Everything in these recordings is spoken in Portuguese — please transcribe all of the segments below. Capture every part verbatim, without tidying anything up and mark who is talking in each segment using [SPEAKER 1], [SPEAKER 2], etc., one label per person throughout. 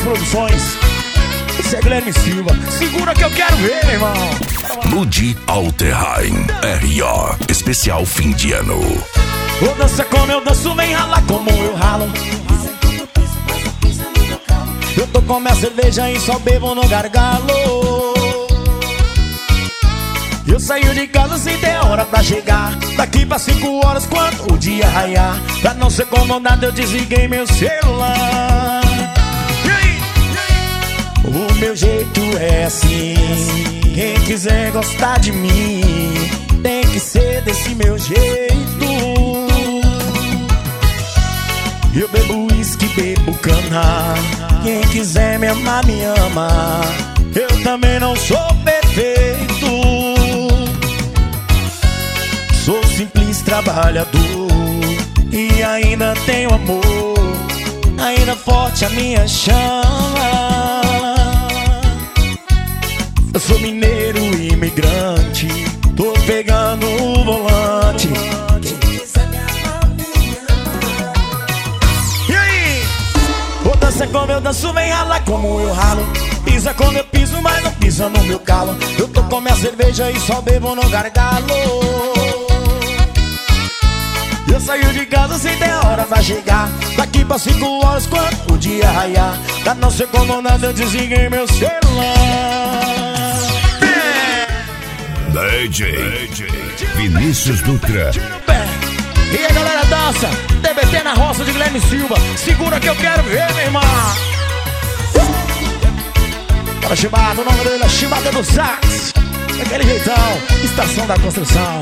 [SPEAKER 1] Luz Produções. Esse é Guilherme Silva. Segura que eu quero ver, meu irmão.
[SPEAKER 2] Ludi Alterheim R O especial fim de ano.
[SPEAKER 1] Vou dançar como eu danço, vem ralar como eu ralo. Eu tô com minha cerveja e só bebo no gargalo. Eu saio de casa sem ter hora pra chegar. Daqui pra cinco horas quando o dia raiar. Pra não ser incomodado eu desliguei meu celular. E aí? O meu jeito é assim. Quem quiser gostar de mim tem que ser desse meu jeito. Eu bebo uísque, bebo cana. Quem quiser me amar, me ama. Eu também não sou perfeito. Sou simples trabalhador e ainda tenho amor. Ainda forte a minha chama. Eu sou mineiro imigrante. Tô pegando o volante. E aí? Vou dançar como eu danço, vem ralar como eu ralo. Pisa como eu piso, mas não pisa no meu calo. Eu tô com minha cerveja e só bebo no gargalo. Eu saio de casa sem ter hora pra chegar. Daqui pra cinco horas quando o dia raiar. Pra não ser incomodado eu desliguei meu celular.
[SPEAKER 2] D J Vinícius Dutra.
[SPEAKER 1] E a galera dança T B T na roça de Guilherme Silva. Segura que eu quero ver, meu irmão. Para Chibata, o nome dele é Chibata do Sax. Daquele jeitão, estação da construção.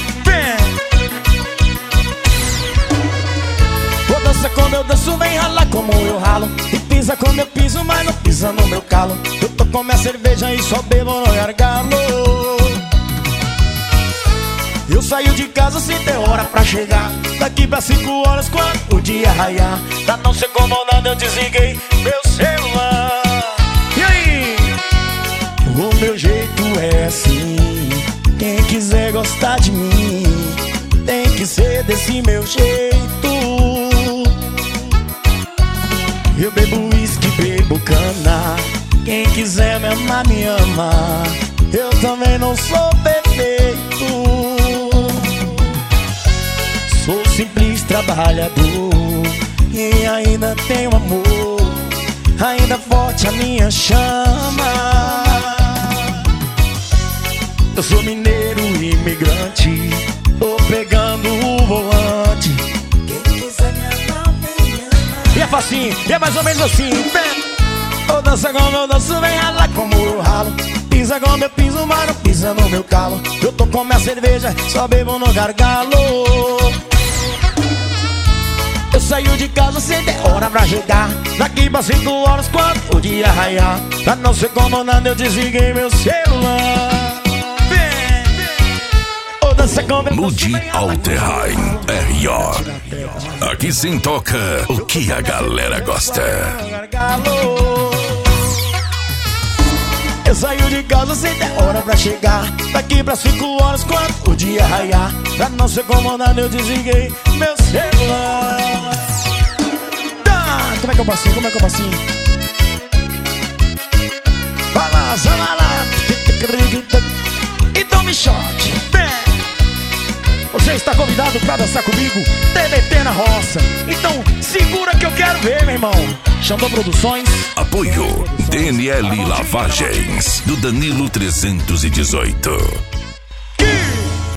[SPEAKER 1] Vou dançar como eu danço, vem ralar como eu ralo. E pisa como eu piso, mas não pisa no meu calo. Eu tô com minha cerveja e só bebo no gargalo. Eu saio de casa sem ter hora pra chegar. Daqui pra cinco horas quando o dia raiar. Pra não ser incomodado eu desliguei meu celular. E aí? O meu jeito é assim. Quem quiser gostar de mim tem que ser desse meu jeito. Eu bebo uísque, bebo cana. Quem quiser me amar, me ama. Eu também não sou perfeito. Sou simples trabalhador e ainda tenho amor. Ainda forte a minha chama. Eu sou mineiro imigrante. Tô pegando o volante. Quem quiser me amar, me ama. E é facinho, e é mais ou menos assim. Eu danço como eu danço, vem ralar como eu ralo. Pisa como eu piso, mas não pisa no meu calo. Eu tô com minha cerveja, só bebo no gargalo. Eu saio de casa sem ter hora pra chegar. Daqui pra cinco horas quando o dia raiar. Pra não ser incomodado eu desliguei meu celular.
[SPEAKER 2] Ludi Alterheim R O. Aqui sim toca o que a galera gosta.
[SPEAKER 1] Eu saio de casa sem ter hora pra chegar. Daqui pra cinco horas quando o dia raiar. Pra não ser incomodado eu desliguei meu celular. Tá, como é que eu passinho? Como é que eu passinho? Vai lá, vai lá. E tome shot. Você está convidado pra dançar comigo T B T na roça. Então segura que eu quero ver, meu irmão. Xandão Produções.
[SPEAKER 2] Apoio D N L Lavagens do Danilo trezentos e dezoito.